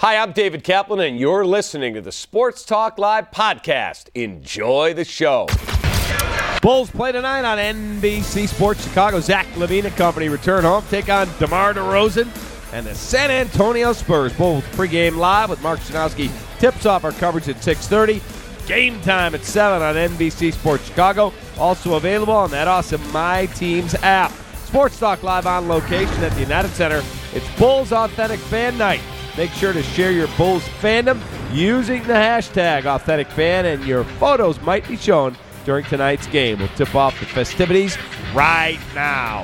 Hi, I'm David Kaplan, and you're listening to the Sports Talk Live podcast. Enjoy the show. Bulls play tonight on NBC Sports Chicago. Zach LaVine and company return home, take on DeMar DeRozan and the San Antonio Spurs. Bulls pregame live with Mark Shanowski. Tips off our coverage at 6:30. Game time at 7 on NBC Sports Chicago. Also available on that awesome My Teams app. Sports Talk Live on location at the United Center. It's Bulls Authentic Fan Night. Make sure to share your Bulls fandom using the hashtag AuthenticFan, and your photos might be shown during tonight's game. We'll tip off the festivities right now.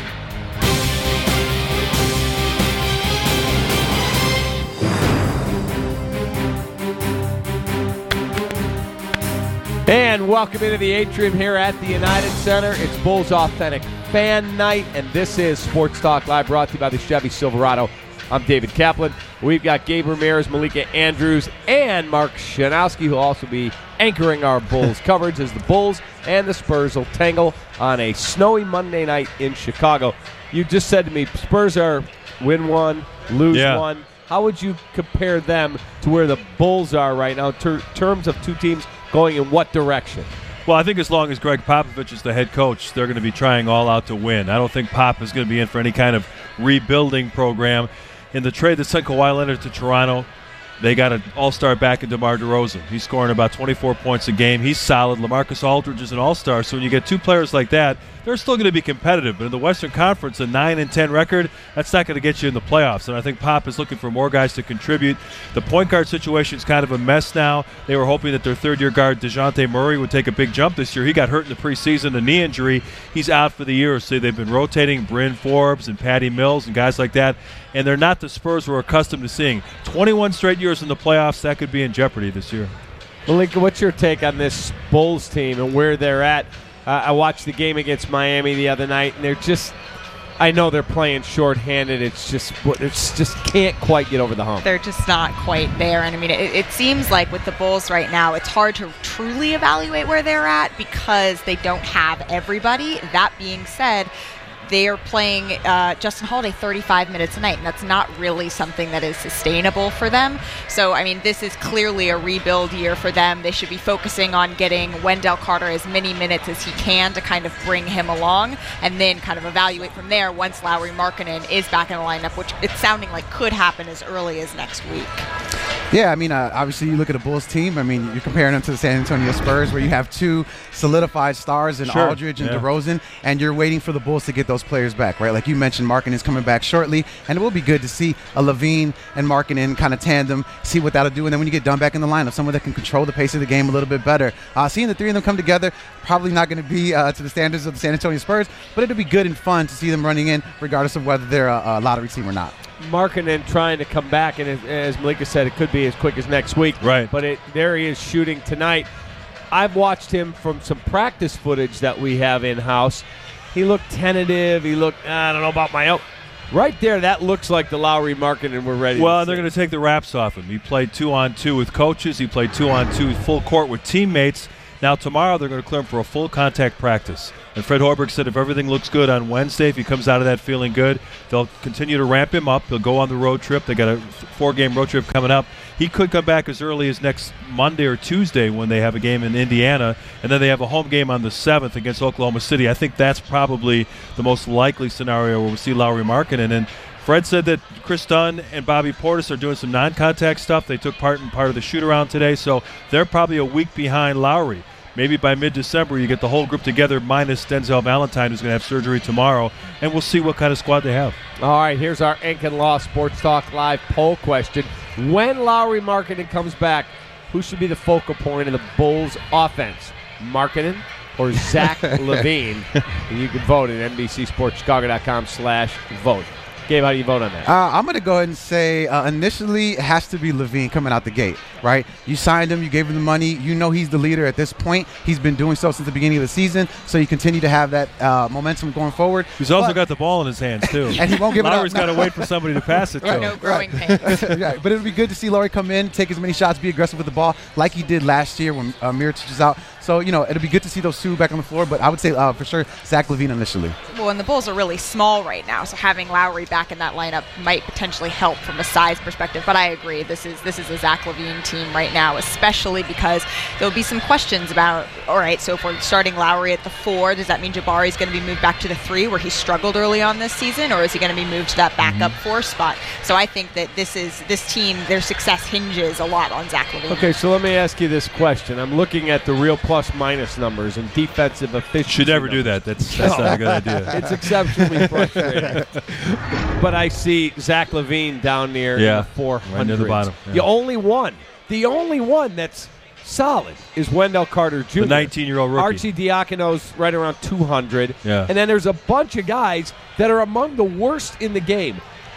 And welcome into the atrium here at the United Center. It's Bulls Authentic Fan Night, and this is Sports Talk Live, brought to you by the Chevy Silverado. I'm David Kaplan. We've got Gabe Ramirez, Malika Andrews, and Mark Shanowski, who will also be anchoring our Bulls coverage as the Bulls and the Spurs will tangle on a snowy Monday night in Chicago. You just said to me, Spurs are win one, lose one. How would you compare them to where the Bulls are right now in terms of two teams going in what direction? Well, I think as long as Greg Popovich is the head coach, they're going to be trying all out to win. I don't think Pop is going to be in for any kind of rebuilding program. In the trade that sent Kawhi Leonard to Toronto, they got an all-star back in DeMar DeRozan. He's scoring about 24 points a game. He's solid. LaMarcus Aldridge is an all-star. So when you get two players like that, they're still going to be competitive. But in the Western Conference, a 9-10 record, that's not going to get you in the playoffs. And I think Pop is looking for more guys to contribute. The point guard situation is kind of a mess now. They were hoping that their third-year guard, DeJounte Murray, would take a big jump this year. He got hurt in the preseason, a knee injury. He's out for the year. So they've been rotating Bryn Forbes and Patty Mills and guys like that. And they're not the Spurs we're accustomed to seeing. 21 straight years in the playoffs, that could be in jeopardy this year. Malika, what's your take on this Bulls team and where they're at? I watched the game against Miami the other night, and they're just – I know they're playing shorthanded. It's just can't quite get over the hump. They're just not quite there. And, I mean, it seems like with the Bulls right now, it's hard to truly evaluate where they're at because they don't have everybody. That being said, they are playing Justin Holiday 35 minutes a night, and that's not really something that is sustainable for them. So, I mean, this is clearly a rebuild year for them. They should be focusing on getting Wendell Carter as many minutes as he can to kind of bring him along, and then kind of evaluate from there once Lauri Markkanen is back in the lineup, which it's sounding like could happen as early as next week. Yeah, I mean, obviously you look at the Bulls team. I mean, you're comparing them to the San Antonio Spurs where you have two solidified stars in Aldridge and DeRozan, and you're waiting for the Bulls to get those players back, right? Like you mentioned, Markkanen is coming back shortly, and it will be good to see a LaVine and Markkanen kind of tandem, see what that'll do, and then when you get done back in the lineup, someone that can control the pace of the game a little bit better. Seeing the three of them come together, probably not going to be to the standards of the San Antonio Spurs, but it'll be good and fun to see them running in regardless of whether they're a lottery team or not. Markkanen trying to come back, and as Malika said, it could be as quick as next week. Right. But there he is shooting tonight. I've watched him from some practice footage that we have in-house. He looked tentative. He looked, I don't know about my own. Right there, that looks like the Lauri Markkanen we're ready Well, to they're going to take the wraps off him. He played 2-on-2 with coaches. He played 2-on-2 full court with teammates. Now tomorrow they're going to clear him for a full contact practice. And Fred Hoiberg said if everything looks good on Wednesday, if he comes out of that feeling good, they'll continue to ramp him up. He'll go on the road trip. They got a 4-game road trip coming up. He could come back as early as next Monday or Tuesday when they have a game in Indiana, and then they have a home game on the 7th against Oklahoma City. I think that's probably the most likely scenario where we'll see Lauri Markkanen. And Fred said that Chris Dunn and Bobby Portis are doing some non-contact stuff. They took part in part of the shoot-around today, so they're probably a week behind Lauri. Maybe by mid-December you get the whole group together minus Denzel Valentine, who's going to have surgery tomorrow, and we'll see what kind of squad they have. All right, here's our Ink and Law Sports Talk Live poll question. When Lauri Markkanen comes back, who should be the focal point of the Bulls' offense? Markkanen or Zach LaVine? And you can vote at NBCSportsChicago.com/vote. Gabe, how do you vote on that? I'm going to go ahead and say initially it has to be LaVine coming out the gate, right? You signed him. You gave him the money. You know he's the leader at this point. He's been doing so since the beginning of the season, so you continue to have that momentum going forward. He's also got the ball in his hands, too. And he won't give it up. Lauri's got to wait for somebody to pass it to him. No growing pains. Right. But it'll be good to see Lauri come in, take as many shots, be aggressive with the ball like he did last year when Mirotic was out. So, it'll be good to see those two back on the floor, but I would say for sure Zach LaVine initially. Well, and the Bulls are really small right now, so having Lowry back in that lineup might potentially help from a size perspective. But I agree, this is a Zach LaVine team right now, especially because there'll be some questions about, all right, so if we're starting Lowry at the 4, does that mean Jabari's going to be moved back to the 3 where he struggled early on this season, or is he going to be moved to that backup 4 spot? So I think that this team, their success hinges a lot on Zach LaVine. Okay, so let me ask you this question. I'm looking at the real plus-minus numbers and defensive efficiency. Should never do that. That's not a good idea. It's exceptionally frustrating. But I see Zach LaVine down near the 400s. Right near the bottom. Yeah. The only one that's solid is Wendell Carter Jr. The 19-year-old rookie. Archie Diacono's right around 200. Yeah. And then there's a bunch of guys that are among the worst in the game.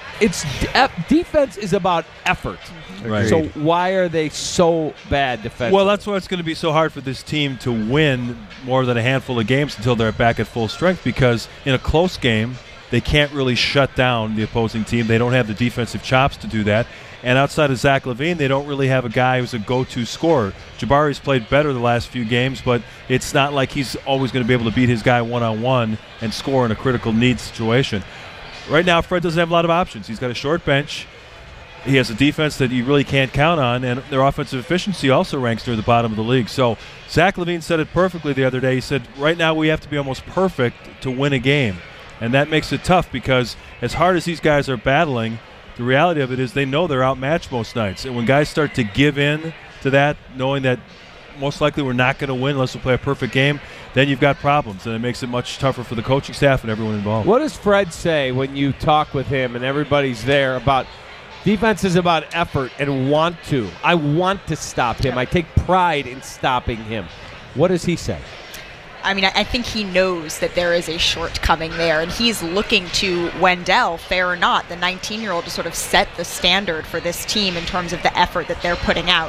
Defense is about effort. Right. So why are they so bad defensively? Well, that's why it's going to be so hard for this team to win more than a handful of games until they're back at full strength, because in a close game, they can't really shut down the opposing team. They don't have the defensive chops to do that. And outside of Zach LaVine, they don't really have a guy who's a go-to scorer. Jabari's played better the last few games, but it's not like he's always going to be able to beat his guy one-on-one and score in a critical need situation. Right now, Fred doesn't have a lot of options. He's got a short bench. He has a defense that you really can't count on, and their offensive efficiency also ranks near the bottom of the league. So Zach LaVine said it perfectly the other day. He said, right now we have to be almost perfect to win a game. And that makes it tough, because as hard as these guys are battling, the reality of it is they know they're outmatched most nights. And when guys start to give in to that, knowing that most likely we're not going to win unless we play a perfect game, then you've got problems, and it makes it much tougher for the coaching staff and everyone involved. What does Fred say when you talk with him and everybody's there about defense is about effort and want to? I want to stop him. I take pride in stopping him. What does he say? I mean, I think he knows that there is a shortcoming there, and he's looking to Wendell, fair or not, the 19-year-old, to sort of set the standard for this team in terms of the effort that they're putting out.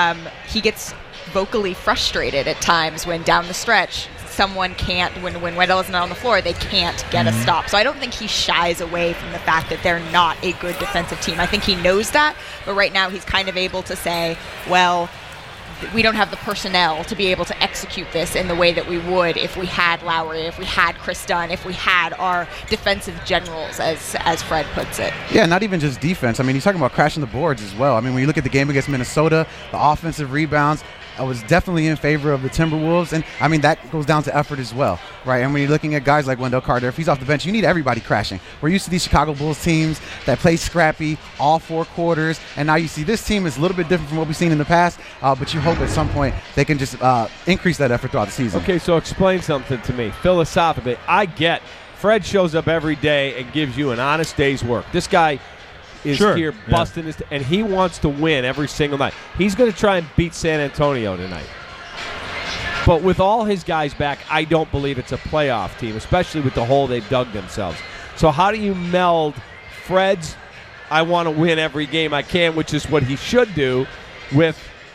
He gets vocally frustrated at times when down the stretch someone can't, when Wendell isn't on the floor, they can't get a stop. So I don't think he shies away from the fact that they're not a good defensive team. I think he knows that, but right now he's kind of able to say, well, we don't have the personnel to be able to execute this in the way that we would if we had Lowry, if we had Chris Dunn, if we had our defensive generals, as Fred puts it. Yeah, not even just defense. I mean, he's talking about crashing the boards as well. I mean, when you look at the game against Minnesota, the offensive rebounds, I was definitely in favor of the Timberwolves, and I mean that goes down to effort as well, right? And when you're looking at guys like Wendell Carter, if he's off the bench, you need everybody crashing. We're used to these Chicago Bulls teams that play scrappy all 4 quarters, and now you see this team is a little bit different from what we've seen in the past, but you hope at some point they can just increase that effort throughout the season. Okay, so explain something to me philosophically. I get Fred shows up every day and gives you an honest day's work. This guy is here busting his and he wants to win every single night. He's going to try and beat San Antonio tonight. But with all his guys back, I don't believe it's a playoff team, especially with the hole they've dug themselves. So how do you meld Fred's I want to win every game I can, which is what he should do, with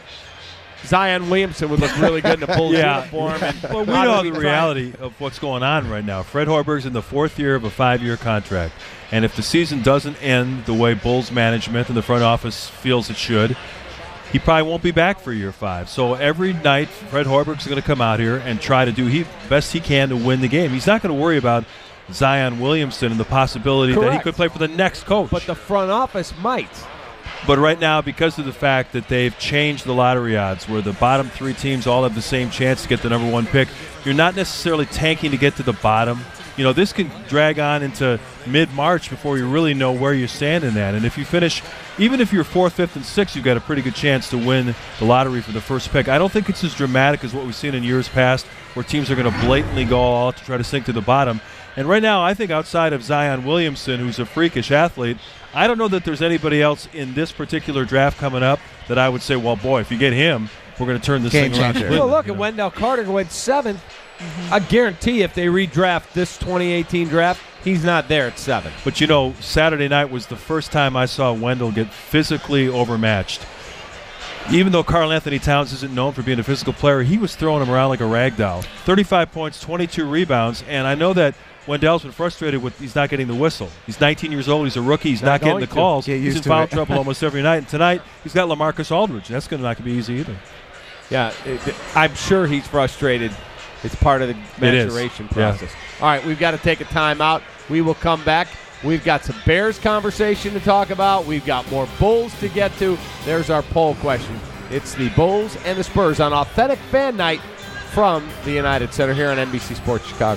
Zion Williamson would look really good in a Bulls uniform. Well, we know the reality of what's going on right now. Fred Hoiberg's in the 4th year of a 5-year contract. And if the season doesn't end the way Bulls management and the front office feels it should, he probably won't be back for year 5. So every night, Fred Hoiberg's going to come out here and try to do the best he can to win the game. He's not going to worry about Zion Williamson and the possibility that he could play for the next coach. But the front office might. But right now, because of the fact that they've changed the lottery odds, where the bottom 3 teams all have the same chance to get the number 1 pick, you're not necessarily tanking to get to the bottom. You know, this can drag on into mid-March before you really know where you stand in that. And if you finish, even if you're 4th, 5th, and 6th, you've got a pretty good chance to win the lottery for the first pick. I don't think it's as dramatic as what we've seen in years past, where teams are going to blatantly go all out to try to sink to the bottom. And right now, I think outside of Zion Williamson, who's a freakish athlete, I don't know that there's anybody else in this particular draft coming up that I would say, well, boy, if you get him, we're going to turn this thing around. Well, look at Wendell Carter went 7th. I guarantee if they redraft this 2018 draft, he's not there at 7. But, you know, Saturday night was the first time I saw Wendell get physically overmatched. Even though Karl Anthony Towns isn't known for being a physical player, he was throwing him around like a rag doll. 35 points, 22 rebounds, and I know that Wendell's been frustrated with he's not getting the whistle. He's 19 years old. He's a rookie. He's not getting the calls. He's in foul trouble almost every night. And tonight, he's got LaMarcus Aldridge. That's not going to be easy either. Yeah, I'm sure he's frustrated. It's part of the maturation process. Yeah. All right, we've got to take a timeout. We will come back. We've got some Bears conversation to talk about. We've got more Bulls to get to. There's our poll question. It's the Bulls and the Spurs on Authentic Fan Night from the United Center here on NBC Sports Chicago.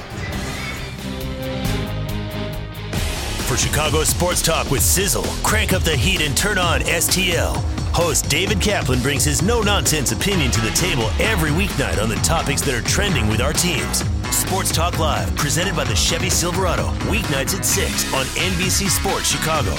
For Chicago Sports Talk with Sizzle, crank up the heat and turn on STL. Host David Kaplan brings his no-nonsense opinion to the table every weeknight on the topics that are trending with our teams. Sports Talk Live, presented by the Chevy Silverado, weeknights at 6 on NBC Sports Chicago.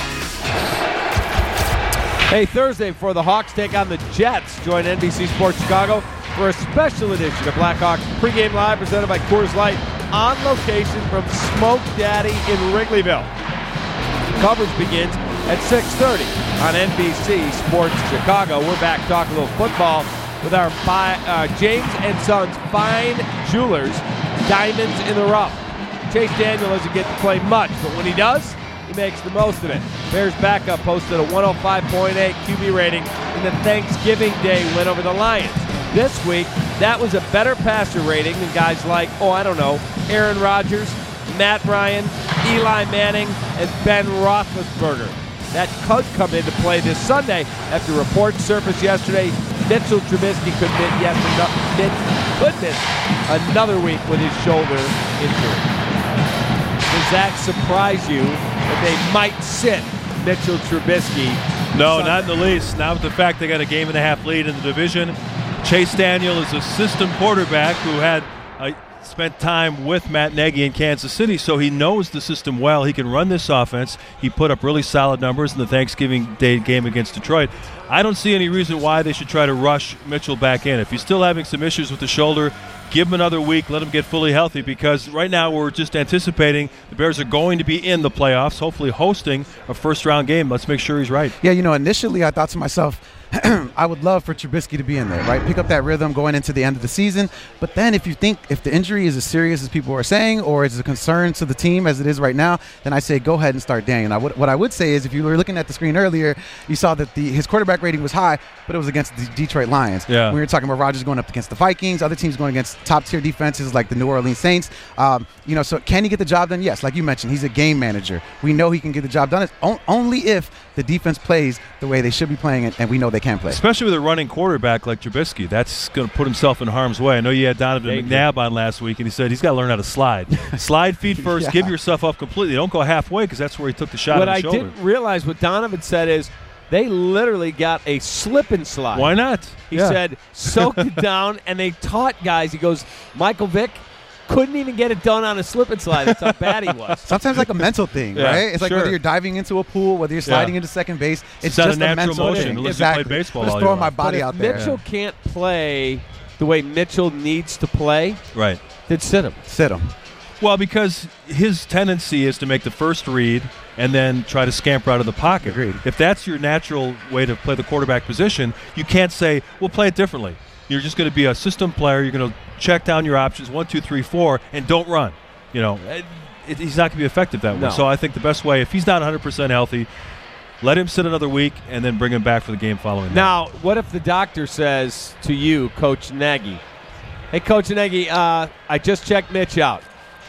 Hey, Thursday before the Hawks take on the Jets, join NBC Sports Chicago for a special edition of Blackhawks Pregame Live presented by Coors Light on location from Smoke Daddy in Wrigleyville. Coverage begins at 6:30 on NBC Sports Chicago. We're back talking a little football with our James and Sons Fine Jewelers Diamonds in the Rough. Chase Daniel doesn't get to play much, but when he does, he makes the most of it. Bears backup posted a 105.8 QB rating in the Thanksgiving Day win over the Lions. This week, that was a better passer rating than guys like, Aaron Rodgers, Matt Ryan, Eli Manning, and Ben Roethlisberger. That could come into play this Sunday after reports surfaced yesterday. Mitchell Trubisky could miss another week with his shoulder injury. Does that surprise you that they might sit Mitchell Trubisky? No, Sunday? not in the least. Now with the fact they got a game-and-a-half lead in the division, Chase Daniel is a system quarterback who had spent time with Matt Nagy in Kansas City, so he knows the system well. He can run this offense. He put up really solid numbers in the Thanksgiving Day game against Detroit. I don't see any reason why they should try to rush Mitchell back in. If he's still having some issues with the shoulder, give him another week, let him get fully healthy, because right now we're just anticipating the Bears are going to be in the playoffs, hopefully hosting a first-round game. Let's make sure he's right. Yeah, initially I thought to myself, I would love for Trubisky to be in there, right? Pick up that rhythm going into the end of the season. But then if the injury is as serious as people are saying, or is a concern to the team as it is right now, then I say go ahead and start Daniel. Now, what I would say is, if you were looking at the screen earlier, you saw that his quarterback rating was high, but it was against the Detroit Lions. Yeah. We were talking about Rodgers going up against the Vikings, other teams going against top-tier defenses like the New Orleans Saints. So can he get the job done? Yes, like you mentioned, he's a game manager. We know he can get the job done. It's only if the defense plays the way they should be playing, and we know they can play. Especially with a running quarterback like Trubisky, that's going to put himself in harm's way. I know you had Donovan McNabb on last week, and he said he's got to learn how to slide. Slide feet first, Yeah. Give yourself up completely. Don't go halfway, because that's where he took the shot on the shoulder. What I didn't realize, what Donovan said is, they literally got a slip and slide. Why not? He said, soaked it down, and they taught guys. He goes, Michael Vick couldn't even get it done on a slip and slide. That's how bad he was. Sometimes like a mental thing, Yeah, right? It's like sure. whether you're diving into a pool, whether you're sliding into second base. It's not just a natural mental motion thing. unless Exactly. you play baseball I'm just all throwing year my long. body But out if there. Mitchell can't play the way Mitchell needs to play, Right. then sit him. Sit him. Well, because his tendency is to make the first read and then try to scamper out of the pocket. Agreed. If that's your natural way to play the quarterback position, you can't say, we'll play it differently. You're just going to be a system player. You're going to check down your options, 1, 2, 3, 4, and don't run. He's not going to be effective that way. No. So I think the best way, if he's not 100% healthy, let him sit another week and then bring him back for the game following that. Now, what if the doctor says to you, Coach Nagy, hey, Coach Nagy, I just checked Mitch out.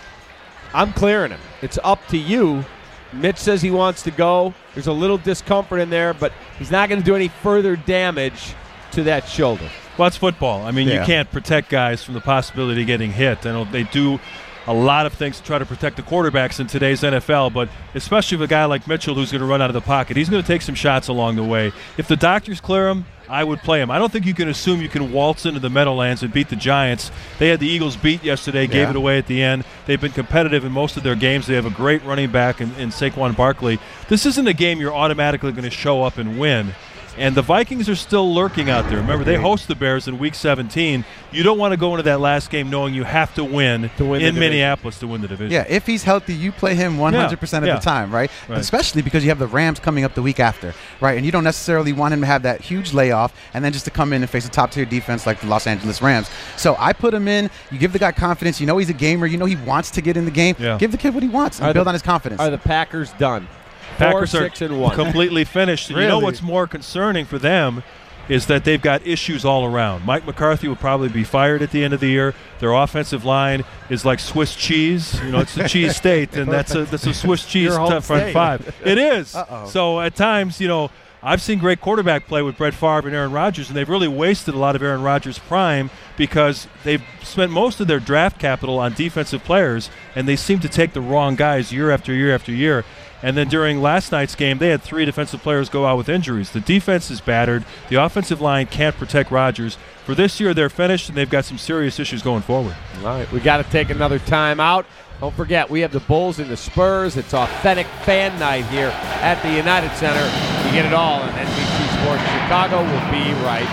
I'm clearing him. It's up to you. Mitch says he wants to go. There's a little discomfort in there, but he's not going to do any further damage to that shoulder. Well, it's football. I mean, Yeah. you can't protect guys from the possibility of getting hit. I know they do a lot of things to try to protect the quarterbacks in today's NFL, but especially with a guy like Mitchell who's going to run out of the pocket, he's going to take some shots along the way. If the doctors clear him, I would play him. I don't think you can assume you can waltz into the Meadowlands and beat the Giants. They had the Eagles beat yesterday, gave it away at the end. They've been competitive in most of their games. They have a great running back in Saquon Barkley. This isn't a game you're automatically going to show up and win. And the Vikings are still lurking out there. Remember, they host the Bears in Week 17. You don't want to go into that last game knowing you have to win in Minneapolis to win the division. Yeah, if he's healthy, you play him 100% of the time, right? Especially because you have the Rams coming up the week after, right? And you don't necessarily want him to have that huge layoff and then just to come in and face a top-tier defense like the Los Angeles Rams. So I put him in. You give the guy confidence. You know he's a gamer. You know he wants to get in the game. Yeah. Give the kid what he wants and build on his confidence. Are the Packers done? Packers 4-6-1. completely finished. And Really? You know what's more concerning for them is that they've got issues all around. Mike McCarthy will probably be fired at the end of the year. Their offensive line is like Swiss cheese. It's a cheese state, and that's a Swiss cheese front five. It is. Uh-oh. So at times, I've seen great quarterback play with Brett Favre and Aaron Rodgers, and they've really wasted a lot of Aaron Rodgers' prime because they've spent most of their draft capital on defensive players, and they seem to take the wrong guys year after year after year. And then during last night's game, they had 3 defensive players go out with injuries. The defense is battered. The offensive line can't protect Rodgers. For this year, they're finished, and they've got some serious issues going forward. All right, we got to take another time out. Don't forget, we have the Bulls and the Spurs. It's authentic fan night here at the United Center. You get it all on NBC Sports Chicago. We'll be right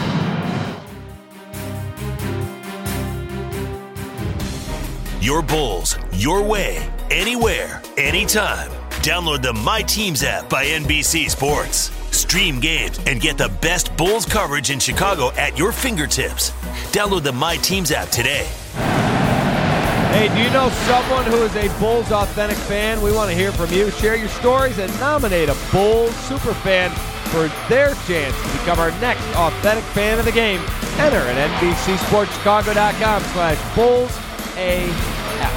back. Your Bulls, your way, anywhere, anytime. Download the My Teams app by NBC Sports. Stream games and get the best Bulls coverage in Chicago at your fingertips. Download the My Teams app today. Hey, do you know someone who is a Bulls authentic fan? We want to hear from you. Share your stories and nominate a Bulls superfan for their chance to become our next authentic fan of the game. Enter at NBCSportsChicago.com/BullsAF.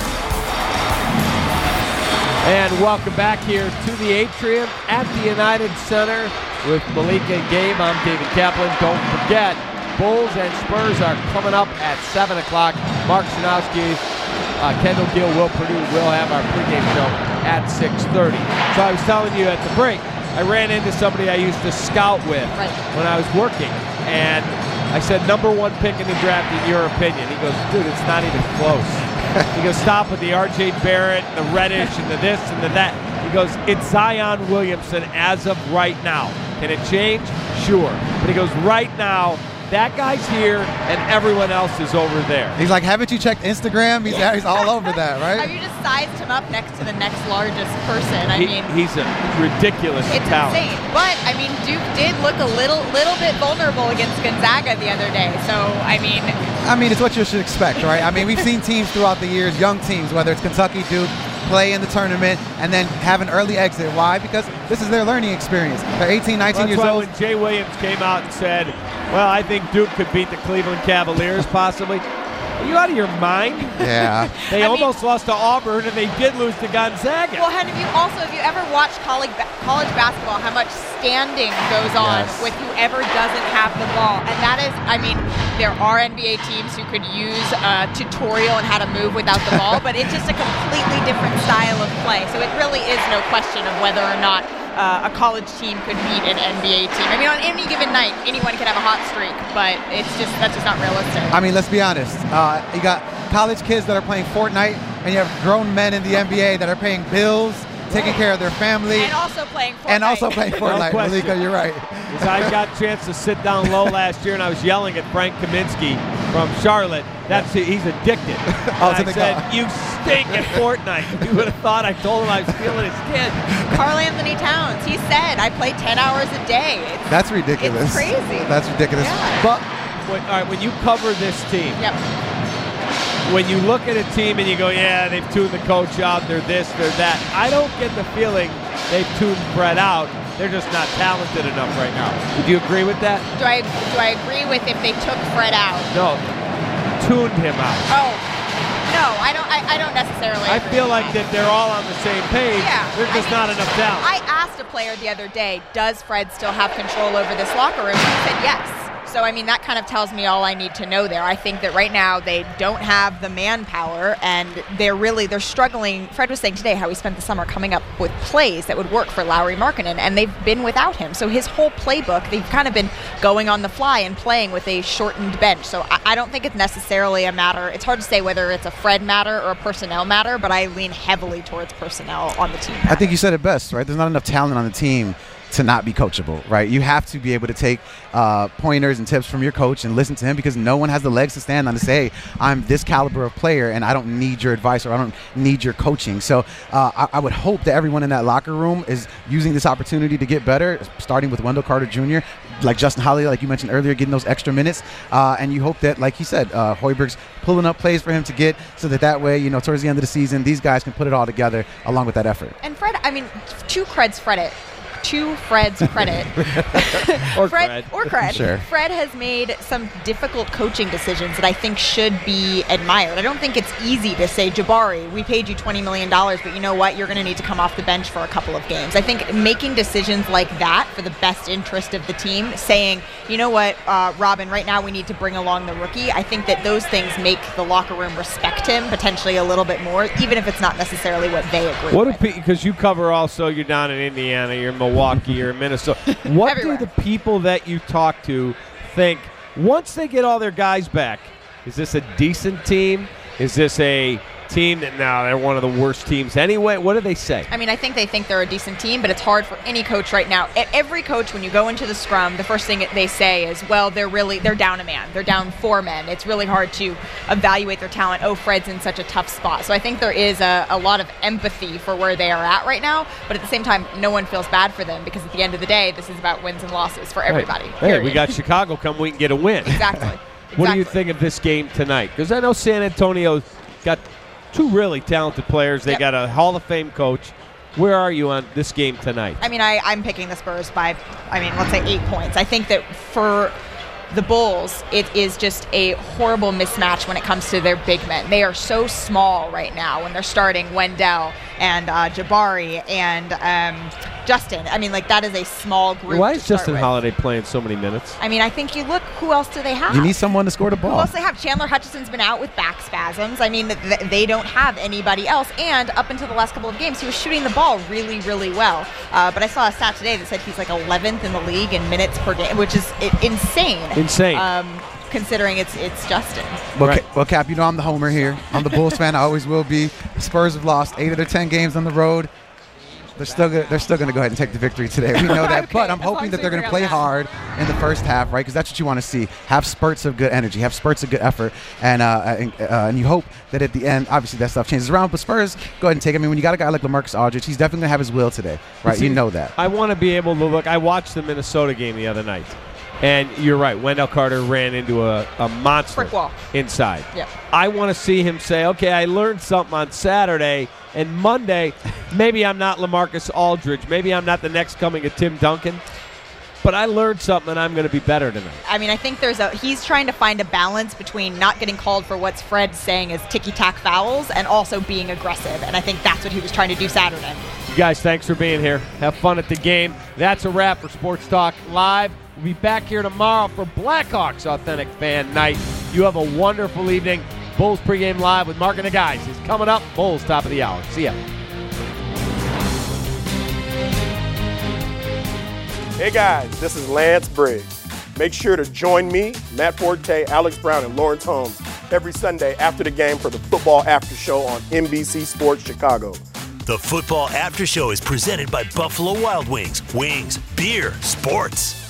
And welcome back here to the Atrium at the United Center with Malika and Gabe. I'm David Kaplan. Don't forget, Bulls and Spurs are coming up at 7 o'clock. Mark Shanowski, Kendall Gill, Will Purdue will have our pregame show at 6:30. So I was telling you at the break, I ran into somebody I used to scout with when I was working, and I said, #1 pick in the draft in your opinion. He goes, dude, it's not even close. He goes, stop with the R.J. Barrett, the Reddish, and the this and the that. He goes, it's Zion Williamson as of right now. Can it change? Sure. But he goes, right now, that guy's here, and everyone else is over there. He's like, haven't you checked Instagram? He's all over that, right? Have you just sized him up next to the next largest person? He's a ridiculous talent. It's insane. But, Duke did look a little bit vulnerable against Gonzaga the other day. So, it's what you should expect, right? We've seen teams throughout the years, young teams, whether it's Kentucky, Duke, play in the tournament and then have an early exit. Why? Because this is their learning experience. They're 18, 19 years old. When Jay Williams came out and said, well, I think Duke could beat the Cleveland Cavaliers possibly. Are you out of your mind? Yeah. They almost lost to Auburn, and they did lose to Gonzaga. Well, have you ever watched college basketball, how much standing goes on with whoever doesn't have the ball? And that is, there are NBA teams who could use a tutorial on how to move without the ball, but it's just a completely different style of play. So it really is no question of whether or not a college team could beat an NBA team. On any given night, anyone could have a hot streak, but that's just not realistic. Let's be honest. You got college kids that are playing Fortnite, and you have grown men in the NBA that are paying bills, taking care of their family. And also playing Fortnite. No Malika, you're right. I got a chance to sit down low last year, and I was yelling at Frank Kaminsky from Charlotte. He's addicted. I said, you stink at Fortnite. You would have thought I told him I was feeling his kid. Karl Anthony Towns, he said, I play 10 hours a day. That's ridiculous. It's crazy. That's ridiculous. Yeah. But when you cover this team, when you look at a team and you go, yeah, they've tuned the coach out, they're this, they're that, I don't get the feeling they've tuned Fred out. They're just not talented enough right now. Would you agree with that? Do I agree with if they took Fred out? No, tuned him out. Oh, no, I don't necessarily agree. I feel like that they're all on the same page. Yeah, There's just not enough talent. I asked a player the other day, does Fred still have control over this locker room? He said yes. So, that kind of tells me all I need to know there. I think that right now they don't have the manpower, and they're struggling. Fred was saying today how he spent the summer coming up with plays that would work for Lauri Markkanen, and they've been without him. So his whole playbook, they've kind of been going on the fly and playing with a shortened bench. So I don't think it's necessarily a matter. It's hard to say whether it's a Fred matter or a personnel matter, but I lean heavily towards personnel on the team. I think you said it best, right? There's not enough talent on the team to not be coachable, right? You have to be able to take pointers and tips from your coach and listen to him, because no one has the legs to stand on to say, I'm this caliber of player and I don't need your advice or I don't need your coaching. So I would hope that everyone in that locker room is using this opportunity to get better, starting with Wendell Carter Jr., like Justin Holiday, like you mentioned earlier, getting those extra minutes. And you hope that, like he said, Hoiberg's pulling up plays for him to get, so that way, towards the end of the season, these guys can put it all together along with that effort. And Fred, to Fred's credit, to Fred's credit, Or Fred. Sure. Fred has made some difficult coaching decisions that I think should be admired. I don't think it's easy to say, Jabari, we paid you $20 million, but you know what? You're going to need to come off the bench for a couple of games. I think making decisions like that for the best interest of the team, saying, you know what, Robin, right now we need to bring along the rookie. I think that those things make the locker room respect him potentially a little bit more, even if it's not necessarily what they agree with. Because you cover also, you're down in Indiana, you're in Milwaukee, you're in Minnesota. What Everywhere. do the people that you talk to think once they get all their guys back? Is this a decent team? Is this a team that now they're one of the worst teams anyway? What do they say? I mean, I think they think they're a decent team, but it's hard for any coach right now. Every coach, when you go into the scrum, the first thing they say is, well, they're down a man. They're down 4 men. It's really hard to evaluate their talent. Oh, Fred's in such a tough spot. So I think there is a lot of empathy for where they are at right now, but at the same time, no one feels bad for them because at the end of the day, this is about wins and losses for everybody. Hey, we got Chicago come, we can get a win. Exactly. What do you think of this game tonight? Because I know San Antonio's got 2 really talented players. They got a Hall of Fame coach. Where are you on this game tonight? I mean, I'm picking the Spurs by, let's say 8 points. I think that for the Bulls, it is just a horrible mismatch when it comes to their big men. They are so small right now when they're starting Wendell and Jabari and Justin. I mean, that is a small group. Why is Justin with. Holiday playing so many minutes? I mean, I think you look, who else do they have? You need someone to score the ball. Who else do they have? Chandler Hutchison's been out with back spasms. I mean, they don't have anybody else. And up until the last couple of games, he was shooting the ball really, really well. But I saw a stat today that said he's 11th in the league in minutes per game, which is insane. Insane. Considering it's Justin. Well, Cap, you know I'm the homer here. I'm the Bulls fan. I always will be. The Spurs have lost 8 of their 10 games on the road. They're still going to go ahead and take the victory today. We know that. Okay, but I'm hoping that they're going to play hard in the first half, right? Because that's what you want to see. Have spurts of good energy. Have spurts of good effort. And you hope that at the end, obviously, that stuff changes around. But Spurs, go ahead and take it. I mean, when you got a guy like LaMarcus Aldridge, he's definitely going to have his will today, right? See, you know that. I want to be able to look. I watched the Minnesota game the other night. And you're right. Wendell Carter ran into a monster brick wall inside. Yep. I want to see him say, okay, I learned something on Saturday, and Monday, maybe I'm not LaMarcus Aldridge. Maybe I'm not the next coming of Tim Duncan. But I learned something, and I'm going to be better tonight. I mean, I think he's trying to find a balance between not getting called for what's Fred saying as ticky-tack fouls and also being aggressive. And I think that's what he was trying to do Saturday. You guys, thanks for being here. Have fun at the game. That's a wrap for Sports Talk Live. We'll be back here tomorrow for Blackhawks Authentic Fan Night. You have a wonderful evening. Bulls pregame live with Mark and the guys is coming up. Bulls top of the hour. See ya. Hey guys, this is Lance Briggs. Make sure to join me, Matt Forte, Alex Brown, and Lawrence Holmes every Sunday after the game for the Football After Show on NBC Sports Chicago. The Football After Show is presented by Buffalo Wild Wings. Wings, beer, sports.